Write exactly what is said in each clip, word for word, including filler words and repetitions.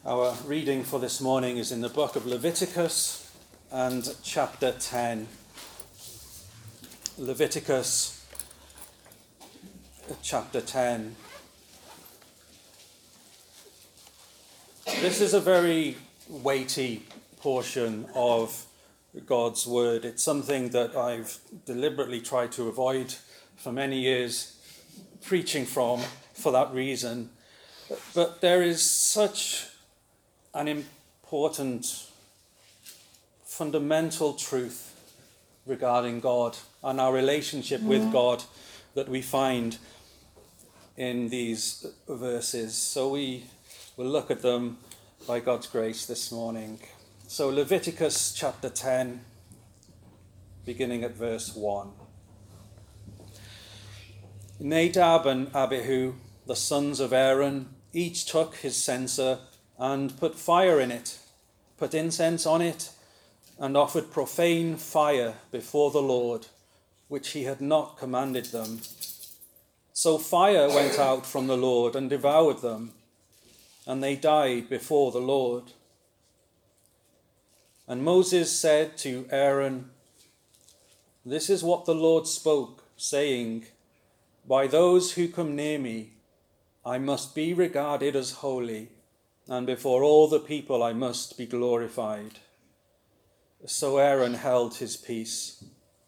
Our reading for this morning is in the book of Leviticus and chapter ten. Leviticus chapter ten. This is a very weighty portion of God's word. It's something that I've deliberately tried to avoid for many years, preaching from for that reason. But there is such an important, fundamental truth regarding God and our relationship with God that we find in these verses. So we will look at them by God's grace this morning. So Leviticus chapter ten, beginning at verse one. Nadab and Abihu, the sons of Aaron, each took his censer and put fire in it, put incense on it, and offered profane fire before the Lord, which he had not commanded them. So fire went out from the Lord and devoured them, and they died before the Lord. And Moses said to Aaron, "This is what the Lord spoke, saying, by those who come near me, I must be regarded as holy, and before all the people I must be glorified." So Aaron held his peace.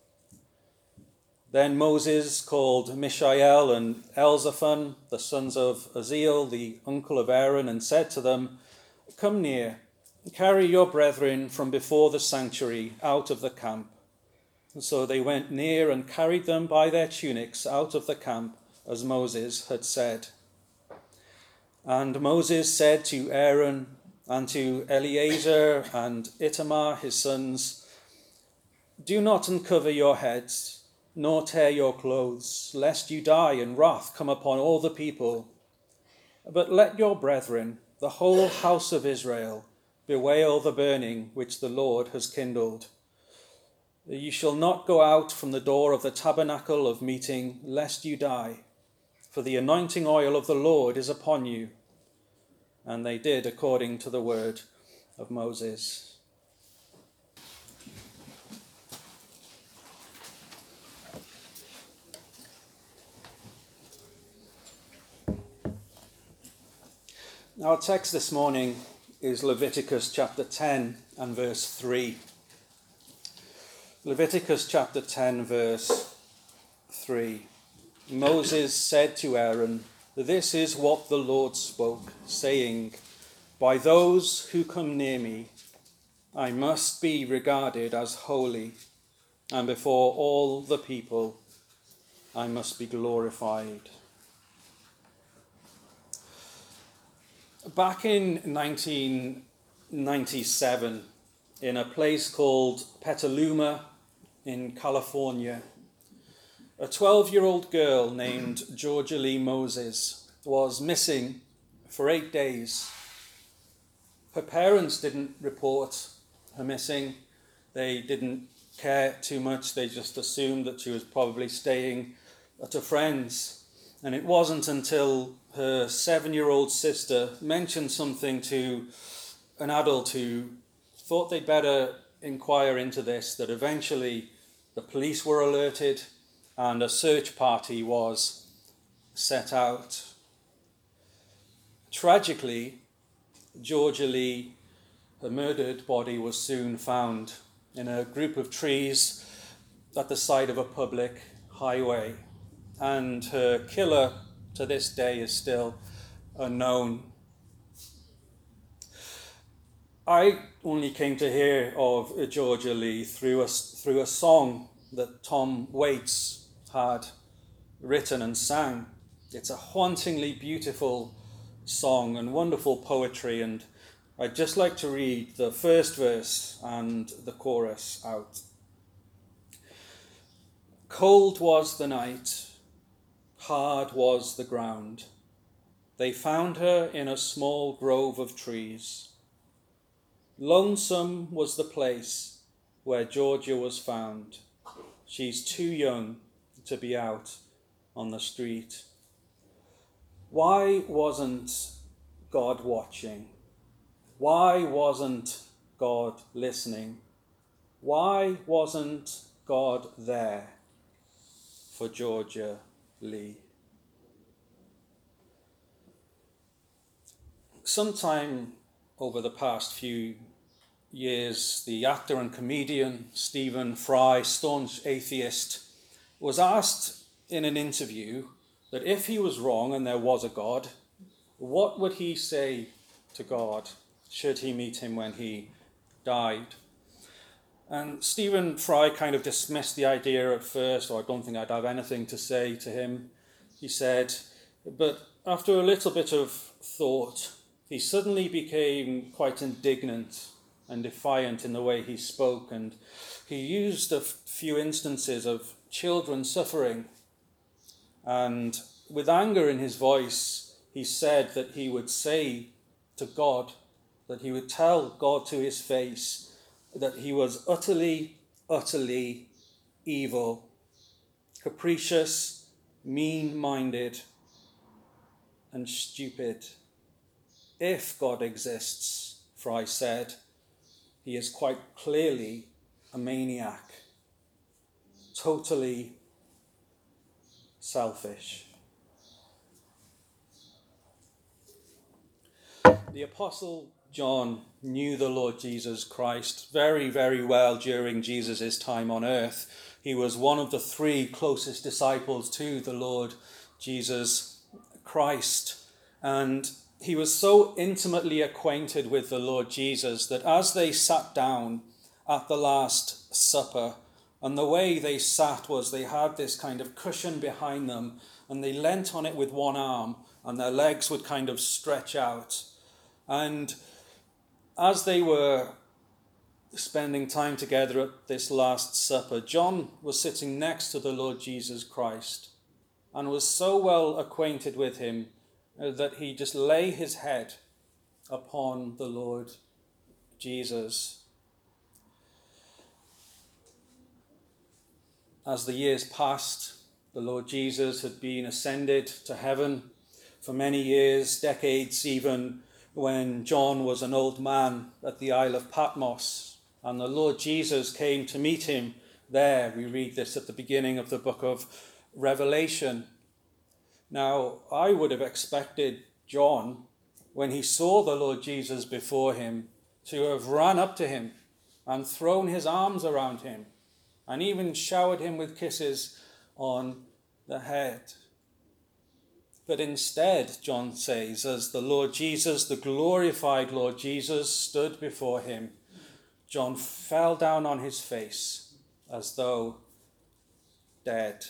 Then Moses called Mishael and Elzaphan, the sons of Uzziel, the uncle of Aaron, and said to them, "Come near, carry your brethren from before the sanctuary out of the camp." And so they went near and carried them by their tunics out of the camp, as Moses had said. And Moses said to Aaron and to Eleazar and Ithamar his sons, "Do not uncover your heads, nor tear your clothes, lest you die and wrath come upon all the people. But let your brethren, the whole house of Israel, bewail the burning which the Lord has kindled. You shall not go out from the door of the tabernacle of meeting, lest you die, for the anointing oil of the Lord is upon you." And they did according to the word of Moses. Our text this morning is Leviticus chapter ten and verse three. Leviticus chapter ten, verse three. Moses said to Aaron, "This is what the Lord spoke, saying, by those who come near me, I must be regarded as holy, and before all the people, I must be glorified." Back in nineteen ninety-seven, in a place called Petaluma in California, a twelve-year-old girl named Georgia Lee Moses was missing for eight days. Her parents didn't report her missing. They didn't care too much. They just assumed that she was probably staying at a friend's. And it wasn't until her seven-year-old sister mentioned something to an adult who thought they'd better inquire into this that eventually the police were alerted and a search party was set out. Tragically, Georgia Lee, her murdered body, was soon found in a group of trees at the side of a public highway, and her killer to this day is still unknown. I only came to hear of Georgia Lee through a, through a song that Tom Waits had written and sang. It's a hauntingly beautiful song and wonderful poetry, and I'd just like to read the first verse and the chorus out. "Cold was the night, hard was the ground. They found her in a small grove of trees. Lonesome was the place where Georgia was found. She's too young to be out on the street." Why wasn't God watching? Why wasn't God listening? Why wasn't God there for Georgia Lee? Sometime over the past few years, the actor and comedian Stephen Fry, staunch atheist, was asked in an interview that if he was wrong and there was a God, what would he say to God should he meet him when he died? And Stephen Fry kind of dismissed the idea at first, or I don't think I'd have anything to say to him. He said, but after a little bit of thought, he suddenly became quite indignant and defiant in the way he spoke, and he used a few instances of children suffering. And with anger in his voice, he said that he would say to God, that he would tell God to his face that he was utterly, utterly evil, capricious, mean-minded, and stupid. If God exists, Fry said, he is quite clearly a maniac, totally selfish. The Apostle John knew the Lord Jesus Christ very, very well during Jesus' time on earth. He was one of the three closest disciples to the Lord Jesus Christ. And he was so intimately acquainted with the Lord Jesus that as they sat down at the Last Supper, and the way they sat was they had this kind of cushion behind them, and they leant on it with one arm, and their legs would kind of stretch out. And as they were spending time together at this Last Supper, John was sitting next to the Lord Jesus Christ and was so well acquainted with him that he just lay his head upon the Lord Jesus. As the years passed, the Lord Jesus had been ascended to heaven for many years, decades even, when John was an old man at the Isle of Patmos, and the Lord Jesus came to meet him there. We read this at the beginning of the book of Revelation. Now, I would have expected John, when he saw the Lord Jesus before him, to have run up to him and thrown his arms around him and even showered him with kisses on the head. But instead, John says, as the Lord Jesus, the glorified Lord Jesus, stood before him, John fell down on his face as though dead.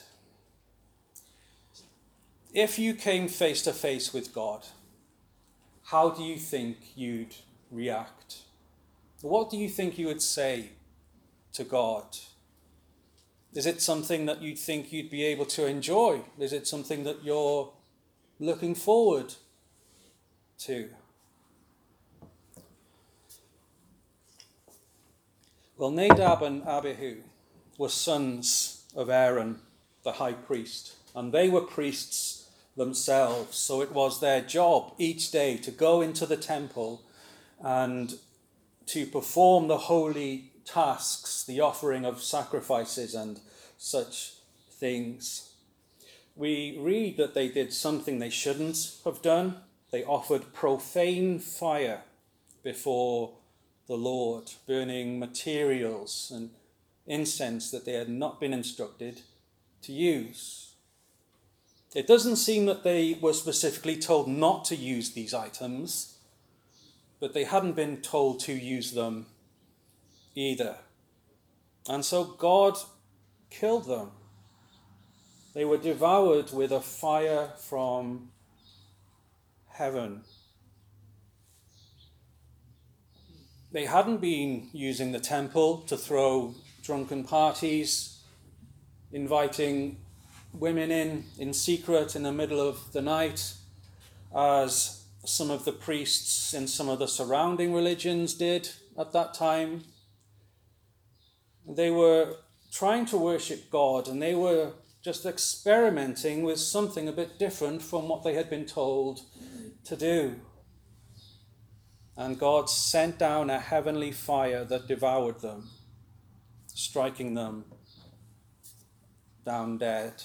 If you came face to face with God, how do you think you'd react? What do you think you would say to God? Is it something that you think you'd be able to enjoy? Is it something that you're looking forward to? Well, Nadab and Abihu were sons of Aaron, the high priest, and they were priests themselves. So it was their job each day to go into the temple and to perform the holy tasks, the offering of sacrifices and such things. We read that they did something they shouldn't have done. They offered profane fire before the Lord, burning materials and incense that they had not been instructed to use. It doesn't seem that they were specifically told not to use these items, but they hadn't been told to use them either. And so God killed them. They were devoured with a fire from heaven. They hadn't been using the temple to throw drunken parties, inviting women in in secret in the middle of the night, as some of the priests in some of the surrounding religions did at that time. They were trying to worship God, and they were just experimenting with something a bit different from what they had been told to do. and God sent down a heavenly fire that devoured them, striking them down dead.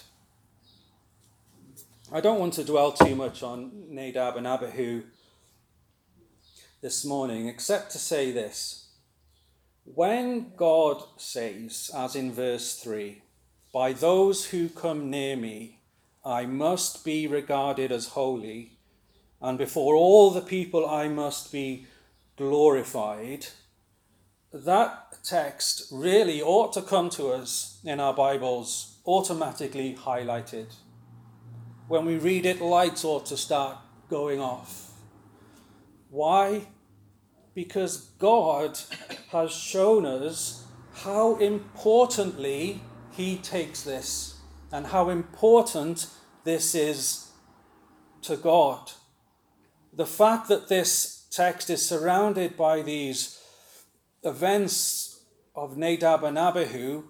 I don't want to dwell too much on Nadab and Abihu this morning, except to say this. When God says, as in verse three, "By those who come near me, I must be regarded as holy, and before all the people I must be glorified," that text really ought to come to us in our Bibles automatically highlighted. When we read it, lights ought to start going off. Why? Because God has shown us how importantly he takes this and how important this is to God. The fact that this text is surrounded by these events of Nadab and Abihu,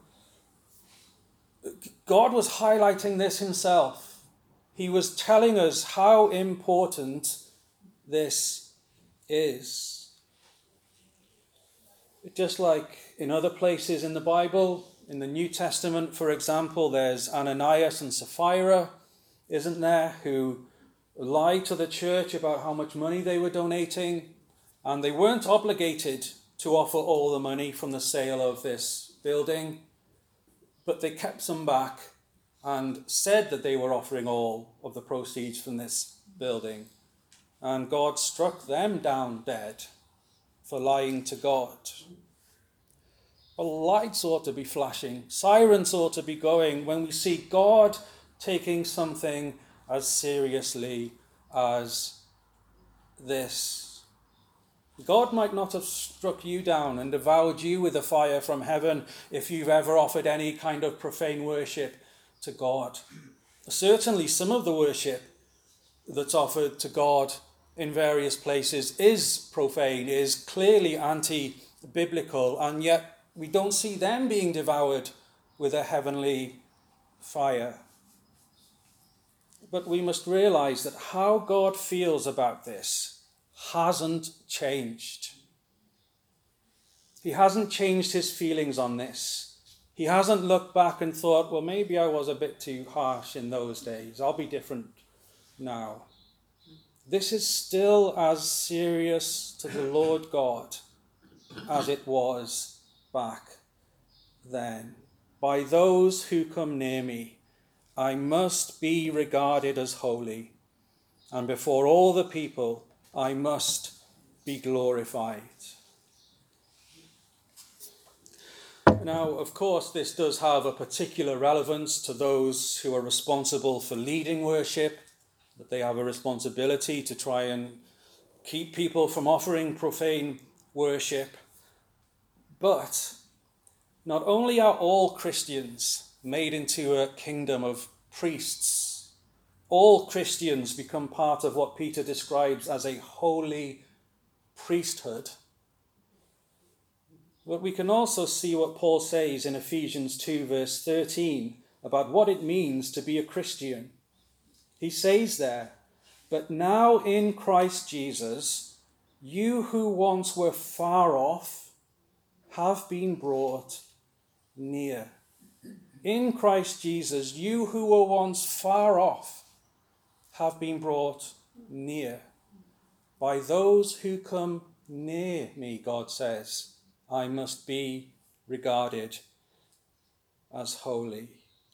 God was highlighting this himself. He was telling us how important this is. Just like in other places in the Bible, in the New Testament, for example, there's Ananias and Sapphira, isn't there, who lied to the church about how much money they were donating, and they weren't obligated to offer all the money from the sale of this building, but they kept some back and said that they were offering all of the proceeds from this building. And God struck them down dead for lying to God. Well, lights ought to be flashing, sirens ought to be going when we see God taking something as seriously as this. God might not have struck you down and devoured you with a fire from heaven if you've ever offered any kind of profane worship to God. Certainly some of the worship that's offered to God in various places is profane, is clearly anti-biblical, and yet we don't see them being devoured with a heavenly fire. But we must realize that how God feels about this hasn't changed. He hasn't changed his feelings on this. He hasn't looked back and thought, well, maybe I was a bit too harsh in those days. I'll be different now. This is still as serious to the Lord God as it was back then. By those who come near me, I must be regarded as holy, and before all the people, I must be glorified. Now, of course, this does have a particular relevance to those who are responsible for leading worship, that they have a responsibility to try and keep people from offering profane worship. But not only are all Christians made into a kingdom of priests, all Christians become part of what Peter describes as a holy priesthood. But we can also see what Paul says in Ephesians two, verse thirteen, about what it means to be a Christian. He says there, "But now in Christ Jesus, you who once were far off have been brought near." In Christ Jesus, you who were once far off have been brought near. By those who come near me, God says, I must be regarded as holy.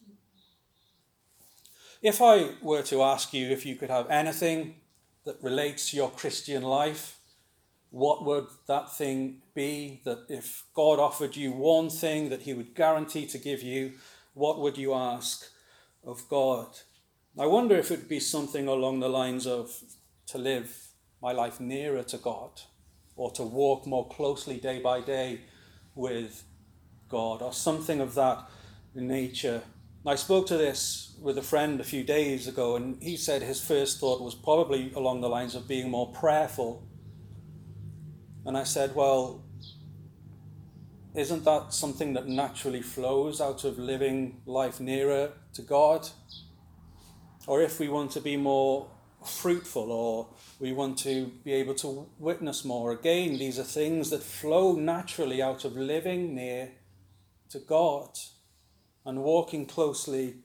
If I were to ask you if you could have anything that relates to your Christian life, what would that thing be? That if God offered you one thing that he would guarantee to give you, what would you ask of God? I wonder if it would be something along the lines of to live my life nearer to God, or to walk more closely day by day with God, or something of that nature. I spoke to this with a friend a few days ago, and he said his first thought was probably along the lines of being more prayerful. And I said, well, isn't that something that naturally flows out of living life nearer to God? Or if we want to be more fruitful, or we want to be able to witness more. Again, these are things that flow naturally out of living near to God and walking closely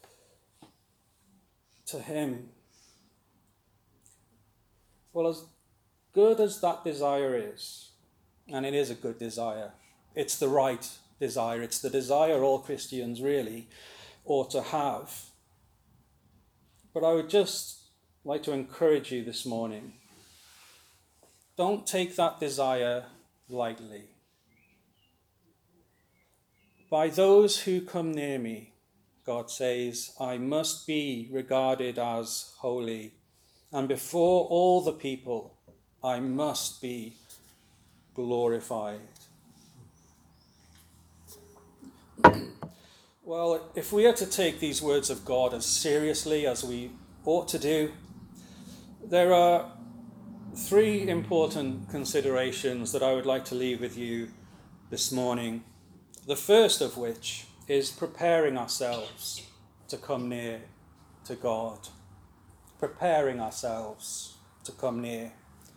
to him. Well, as good as that desire is, and it is a good desire, it's the right desire, it's the desire all Christians really ought to have. But I would just like to encourage you this morning, don't take that desire lightly. By those who come near me, God says, I must be regarded as holy, and before all the people, I must be glorified. Well, if we are to take these words of God as seriously as we ought to do, there are three important considerations that I would like to leave with you this morning. The first of which is preparing ourselves to come near to God. Preparing ourselves to come near.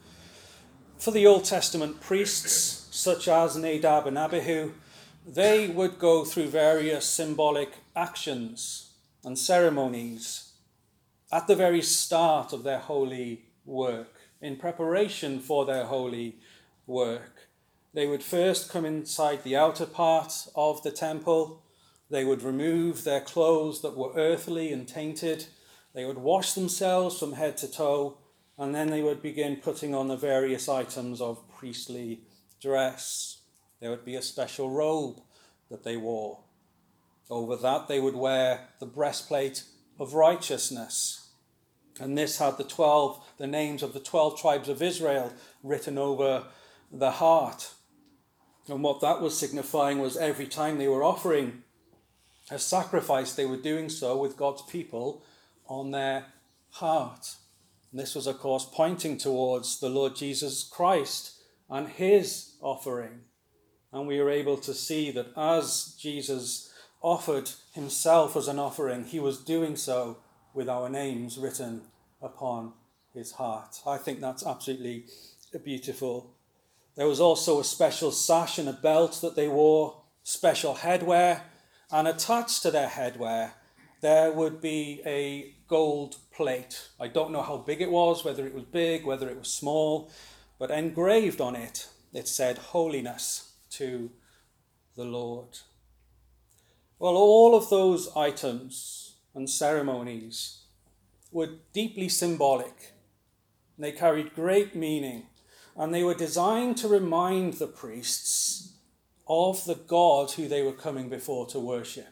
For the Old Testament priests, such as Nadab and Abihu, they would go through various symbolic actions and ceremonies at the very start of their holy work, in preparation for their holy work. They would first come inside the outer part of the temple. They would remove their clothes that were earthly and tainted. They would wash themselves from head to toe, and then they would begin putting on the various items of priestly dress. There would be a special robe that they wore. Over that, they would wear the breastplate of righteousness. And this had the twelve, the names of the twelve tribes of Israel written over the heart. And what that was signifying was every time they were offering a sacrifice, they were doing so with God's people on their heart. And this was, of course, pointing towards the Lord Jesus Christ and his offering. And we are able to see that as Jesus offered himself as an offering, he was doing so with our names written upon his heart. I think that's absolutely beautiful. There was also a special sash and a belt that they wore, special headwear, and attached to their headwear there would be a gold plate. I don't know how big it was, whether it was big, whether it was small, but engraved on it, it said holiness to the Lord. Well, all of those items and ceremonies were deeply symbolic. They carried great meaning, and they were designed to remind the priests of the God who they were coming before to worship,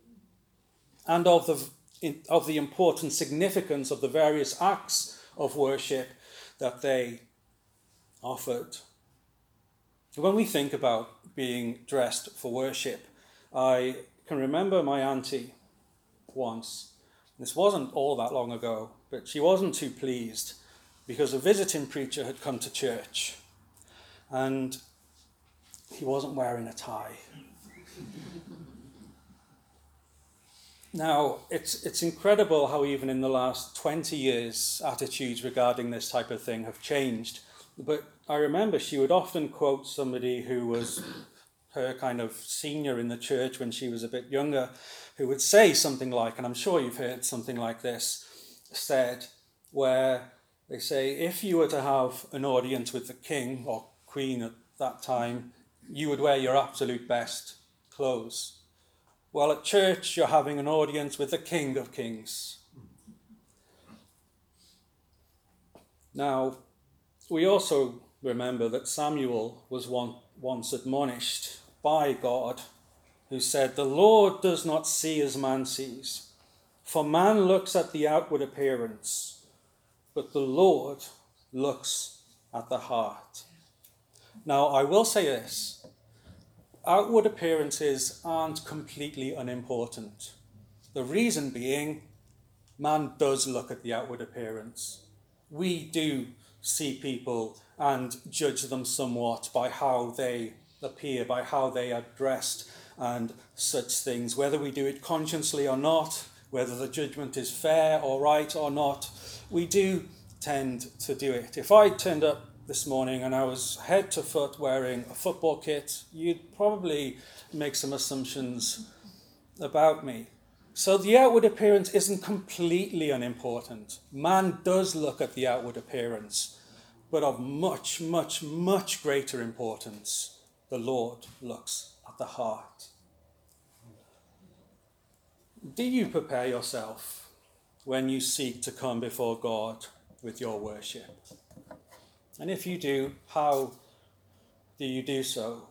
and of the, of the important significance of the various acts of worship that they offered. When we think about being dressed for worship, I can remember my auntie once. This wasn't all that long ago, but she wasn't too pleased because a visiting preacher had come to church and he wasn't wearing a tie. Now, it's it's incredible how even in the last twenty years, attitudes regarding this type of thing have changed. But I remember she would often quote somebody who was her kind of senior in the church when she was a bit younger, who would say something like, and I'm sure you've heard something like this said, where they say, if you were to have an audience with the king or queen at that time, you would wear your absolute best clothes. Well, at church, you're having an audience with the King of Kings. Now, we also remember that Samuel was one, once admonished by God, who said, the Lord does not see as man sees, for man looks at the outward appearance, but the Lord looks at the heart. Now, I will say this. Outward appearances aren't completely unimportant. The reason being, man does look at the outward appearance. We do see people and judge them somewhat by how they appear, by how they are dressed and such things. Whether we do it consciously or not, whether the judgment is fair or right or not, we do tend to do it. If I turned up this morning and I was head to foot wearing a football kit, you'd probably make some assumptions about me. So the outward appearance isn't completely unimportant. Man does look at the outward appearance, but of much, much, much greater importance, the Lord looks at the heart. Do you prepare yourself when you seek to come before God with your worship? And if you do, how do you do so?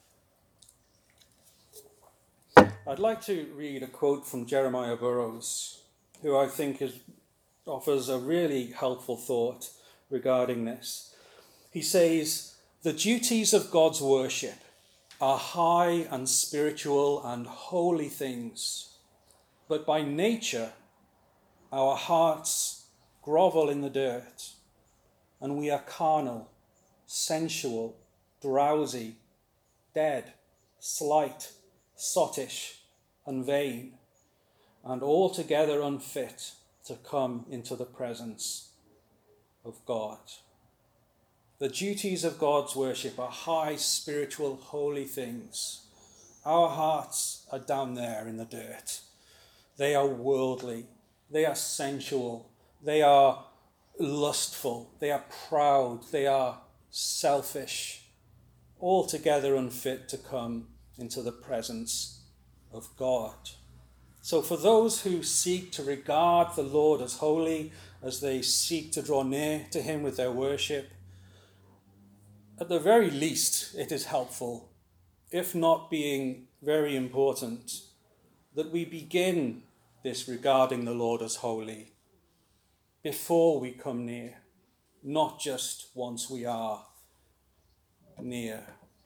I'd like to read a quote from Jeremiah Burroughs, who I think is, offers a really helpful thought regarding this. He says, "The duties of God's worship are high and spiritual and holy things, but by nature our hearts grovel in the dirt, and we are carnal, sensual, drowsy, dead, slight, sottish, and vain, and altogether unfit to come into the presence of God." The duties of God's worship are high, spiritual, holy things. Our hearts are down there in the dirt. They are worldly. They are sensual. They are lustful. They are proud. They are selfish. Altogether unfit to come into the presence of God. So for those who seek to regard the Lord as holy, as they seek to draw near to him with their worship, at the very least it is helpful, if not being very important, that we begin this regarding the Lord as holy before we come near, not just once we are near.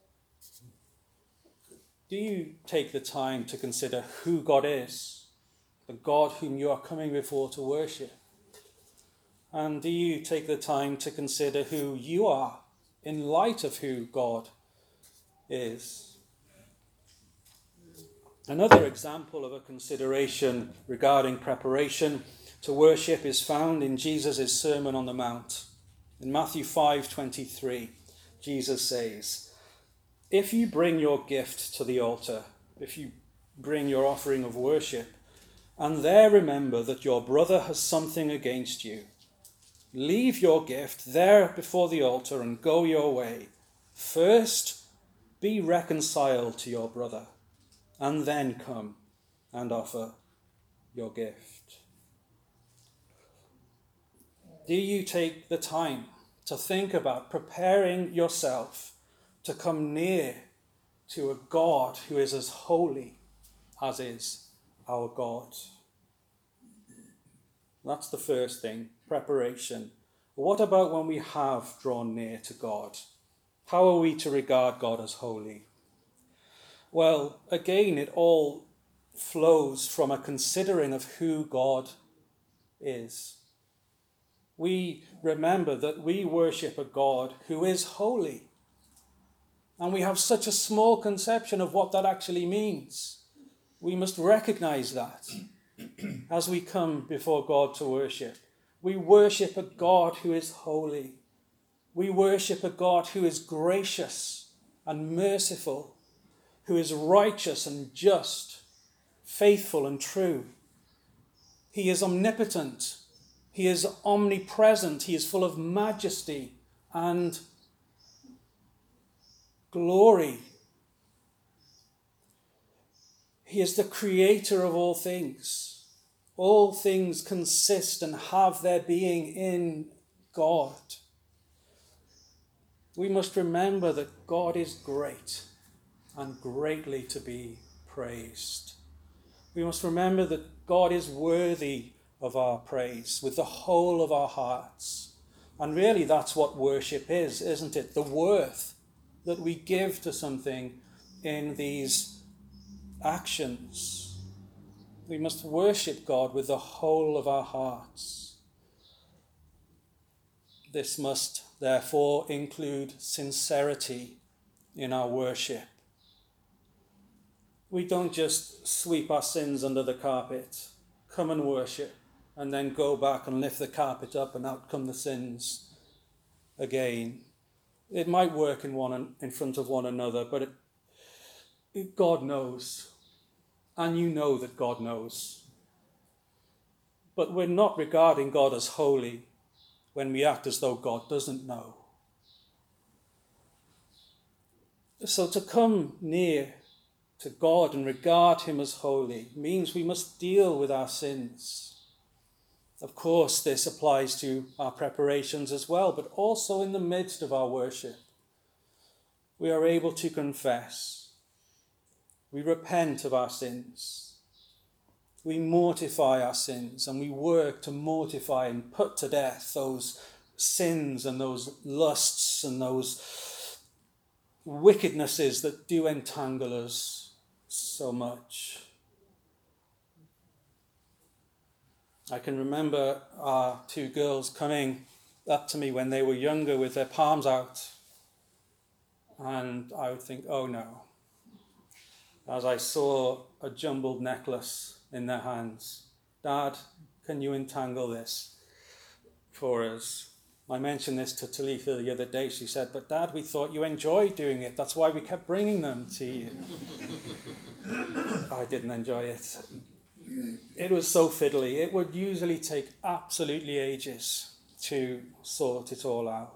Do you take the time to consider who God is, the God whom you are coming before to worship? And do you take the time to consider who you are in light of who God is? Another example of a consideration regarding preparation to worship is found in Jesus' Sermon on the Mount. In Matthew five twenty-three, Jesus says, "If you bring your gift to the altar, if you bring your offering of worship, and there remember that your brother has something against you, leave your gift there before the altar and go your way. First, be reconciled to your brother, and then come and offer your gift." Do you take the time to think about preparing yourself to come near to a God who is as holy as is our God? That's the first thing, preparation. What about when we have drawn near to God? How are we to regard God as holy? Well, again, it all flows from a considering of who God is. We remember that we worship a God who is holy. And we have such a small conception of what that actually means. We must recognize that as we come before God to worship. We worship a God who is holy. We worship a God who is gracious and merciful, who is righteous and just, faithful and true. He is omnipotent. He is omnipresent. He is full of majesty and glory. He is the creator of all things. All things consist and have their being in God. We must remember that God is great and greatly to be praised. We must remember that God is worthy of our praise with the whole of our hearts. And really that's what worship is, isn't it? The worth that we give to something in these actions. We must worship God with the whole of our hearts. This must therefore include sincerity in our worship. We don't just sweep our sins under the carpet, come and worship, and then go back and lift the carpet up and out come the sins again. It might work in one in front of one another, but it, it, God knows. And you know that God knows. But we're not regarding God as holy when we act as though God doesn't know. So to come near to God and regard him as holy means we must deal with our sins. Of course, this applies to our preparations as well, but also in the midst of our worship. We are able to confess. We repent of our sins. We mortify our sins, and we work to mortify and put to death those sins and those lusts and those wickednesses that do entangle us so much. I can remember our two girls coming up to me when they were younger with their palms out, and I would think, oh no, as I saw a jumbled necklace in their hands. Dad, can you untangle this for us? I mentioned this to Talitha the other day. She said, but Dad, we thought you enjoyed doing it. That's why we kept bringing them to you. I didn't enjoy it. It was so fiddly. It would usually take absolutely ages to sort it all out.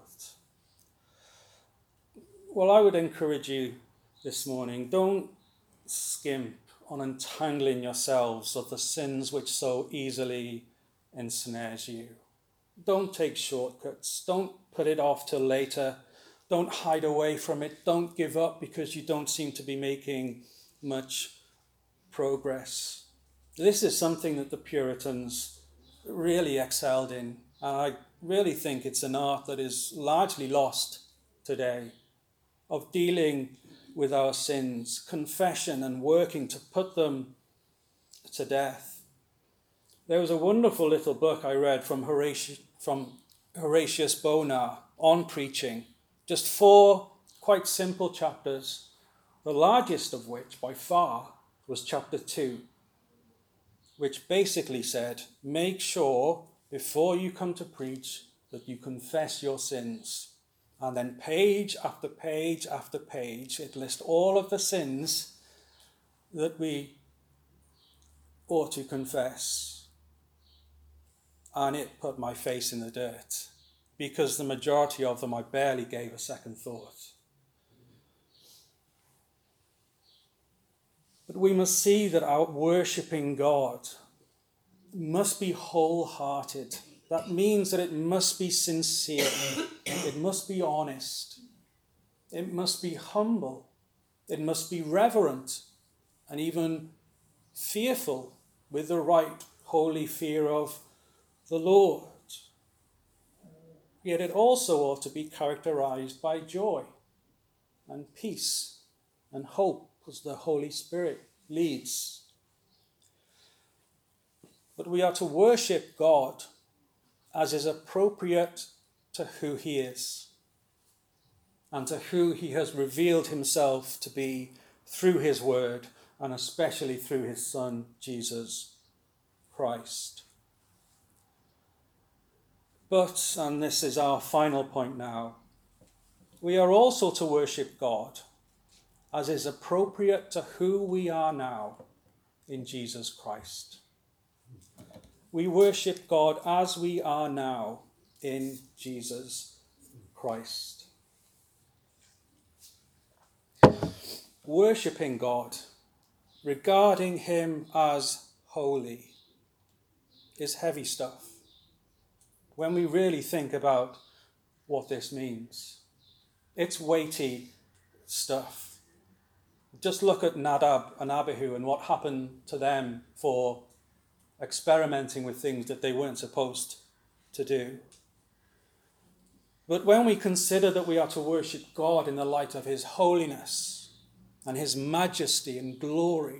Well, I would encourage you this morning, don't skimp on untangling yourselves of the sins which so easily ensnares you. Don't take shortcuts. Don't put it off till later. Don't hide away from it. Don't give up because you don't seem to be making much progress. This is something that the Puritans really excelled in. And I really think it's an art that is largely lost today, of dealing with our sins, confession and working to put them to death. There was a wonderful little book I read from Horatius, from Horatius Bonar on preaching. Just four quite simple chapters, the largest of which by far was chapter two, which basically said, make sure before you come to preach that you confess your sins. And then page after page after page, it lists all of the sins that we ought to confess. And it put my face in the dirt, because the majority of them I barely gave a second thought. But we must see that our worshipping God must be wholehearted. That means that it must be sincere. It must be honest. It must be humble. It must be reverent and even fearful with the right holy fear of the Lord. Yet it also ought to be characterized by joy and peace and hope as the Holy Spirit leads. But we are to worship God as is appropriate to who he is and to who he has revealed himself to be through his word, and especially through his Son, Jesus Christ. But, and this is our final point now, we are also to worship God as is appropriate to who we are now in Jesus Christ. We worship God as we are now in Jesus Christ. Worshipping God, regarding him as holy, is heavy stuff when we really think about what this means. It's weighty stuff. Just look at Nadab and Abihu and what happened to them for experimenting with things that they weren't supposed to do. But when we consider that we are to worship God in the light of his holiness and his majesty and glory,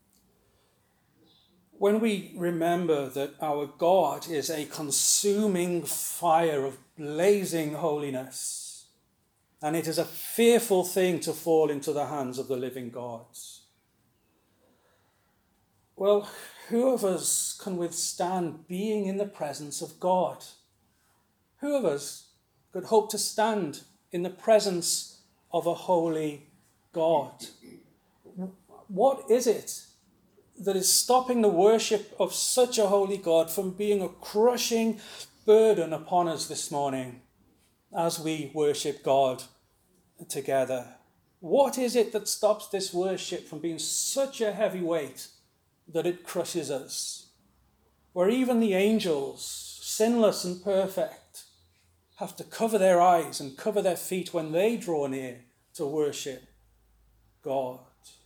when we remember that our God is a consuming fire of blazing holiness, and it is a fearful thing to fall into the hands of the living gods, well, Who of us can withstand being in the presence of God? Who of us could hope to stand in the presence of a holy God? What is it that is stopping the worship of such a holy God from being a crushing burden upon us this morning as we worship God together? What is it that stops this worship from being such a heavy weight that it crushes us? Where even the angels, sinless and perfect, have to cover their eyes and cover their feet when they draw near to worship God.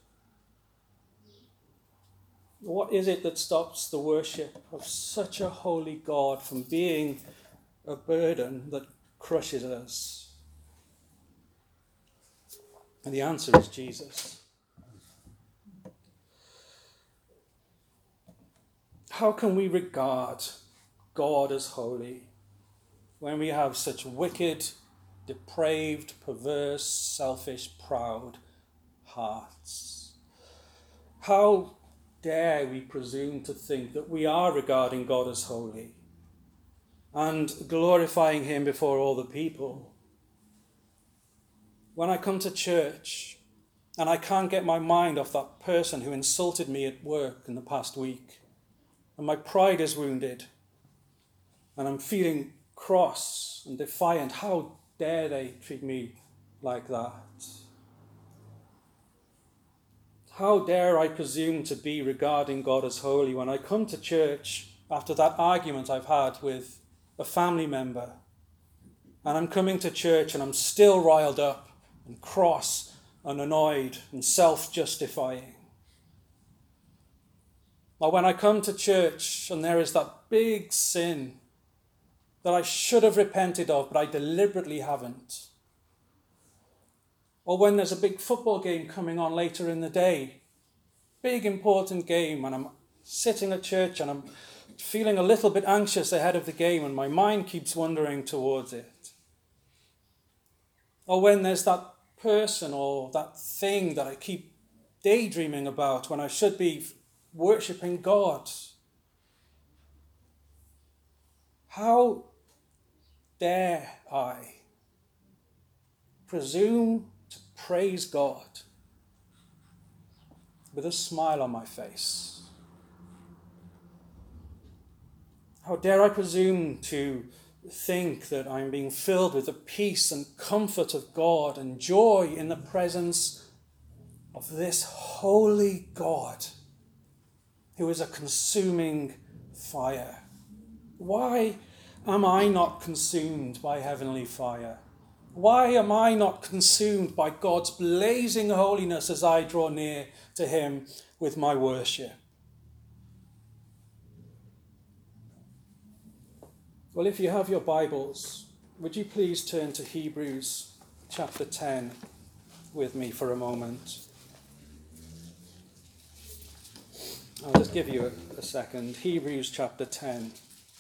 What is it that stops the worship of such a holy God from being a burden that crushes us? And the answer is Jesus. How can we regard God as holy when we have such wicked, depraved, perverse, selfish, proud hearts? How dare we presume to think that we are regarding God as holy and glorifying him before all the people? When I come to church and I can't get my mind off that person who insulted me at work in the past week, and my pride is wounded, and I'm feeling cross and defiant, how dare they treat me like that? How dare I presume to be regarding God as holy when I come to church after that argument I've had with a family member, and I'm coming to church and I'm still riled up and cross and annoyed and self-justifying? Or when I come to church and there is that big sin that I should have repented of, but I deliberately haven't. Or when there's a big football game coming on later in the day, big important game, and I'm sitting at church and I'm feeling a little bit anxious ahead of the game and my mind keeps wandering towards it. Or when there's that person or that thing that I keep daydreaming about when I should be worshipping God. How dare I presume to praise God with a smile on my face? How dare I presume to think that I'm being filled with the peace and comfort of God and joy in the presence of this holy God who is a consuming fire? Why am I not consumed by heavenly fire? Why am I not consumed by God's blazing holiness as I draw near to him with my worship? Well, if you have your Bibles, would you please turn to Hebrews chapter ten with me for a moment? I'll just give you a, a second. Hebrews chapter ten.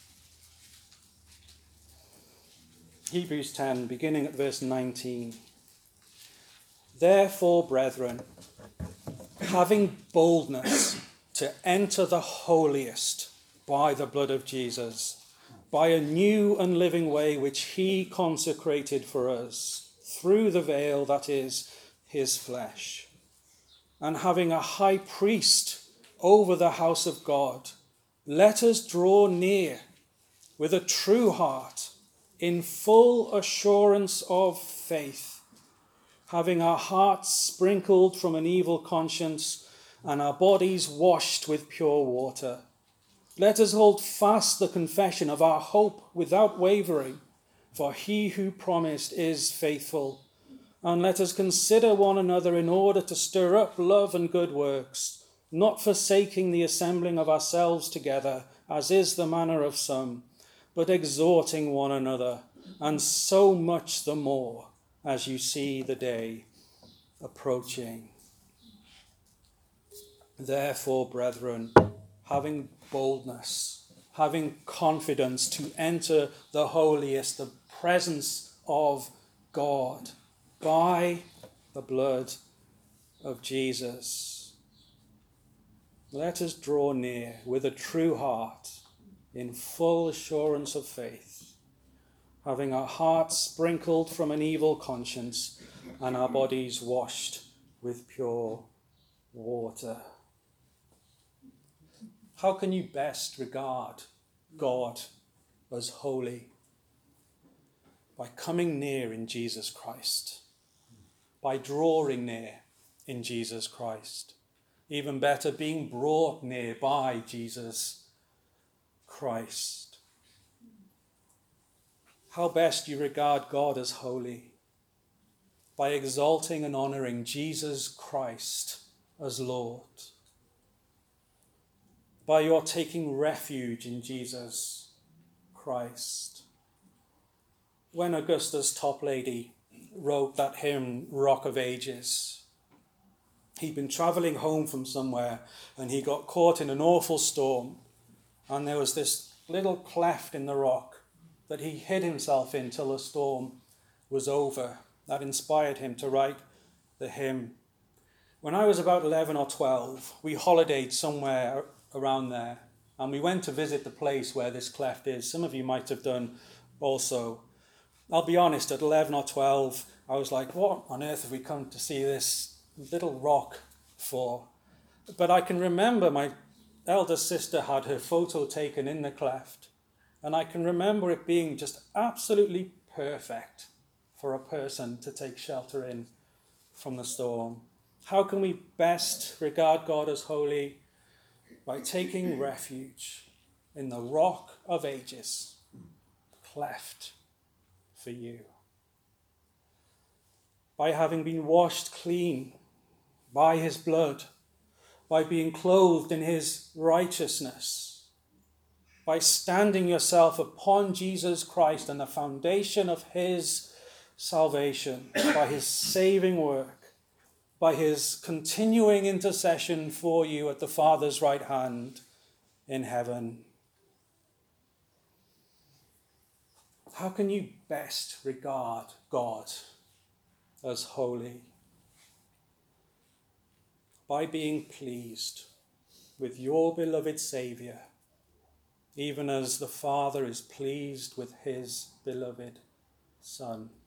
Hebrews ten, beginning at verse nineteen. Therefore, brethren, having boldness to enter the holiest by the blood of Jesus, by a new and living way which he consecrated for us, through the veil that is his flesh, and having a high priest over the house of God, let us draw near with a true heart, in full assurance of faith, having our hearts sprinkled from an evil conscience and our bodies washed with pure water. Let us hold fast the confession of our hope without wavering, for he who promised is faithful. And let us consider one another in order to stir up love and good works, not forsaking the assembling of ourselves together, as is the manner of some, but exhorting one another, and so much the more as you see the day approaching. Therefore, brethren, having boldness, having confidence to enter the holiest, the presence of God, by the blood of Jesus. let us draw near with a true heart, in full assurance of faith, having our hearts sprinkled from an evil conscience and our bodies washed with pure water. How can you best regard God as holy? By coming near in Jesus Christ, by drawing near in Jesus Christ. Even better, being brought near by Jesus Christ. How best you regard God as holy? By exalting and honouring Jesus Christ as Lord. By your taking refuge in Jesus Christ. When Augustus Toplady wrote that hymn, Rock of Ages, he'd been travelling home from somewhere and he got caught in an awful storm, and there was this little cleft in the rock that he hid himself in till the storm was over. That inspired him to write the hymn. When I was about eleven or twelve, we holidayed somewhere around there, and we went to visit the place where this cleft is. Some of you might have done also. I'll be honest, at eleven or twelve, I was like, what on earth have we come to see this little rock for? But I can remember my eldest sister had her photo taken in the cleft, and I can remember it being just absolutely perfect for a person to take shelter in from the storm. How can we best regard God as holy? By taking refuge in the Rock of Ages, cleft for you. By having been washed clean by his blood, by being clothed in his righteousness, by standing yourself upon Jesus Christ and the foundation of his salvation, by his saving work, by his continuing intercession for you at the Father's right hand in heaven. How can you best regard God as holy? By being pleased with your beloved Saviour, even as the Father is pleased with his beloved Son.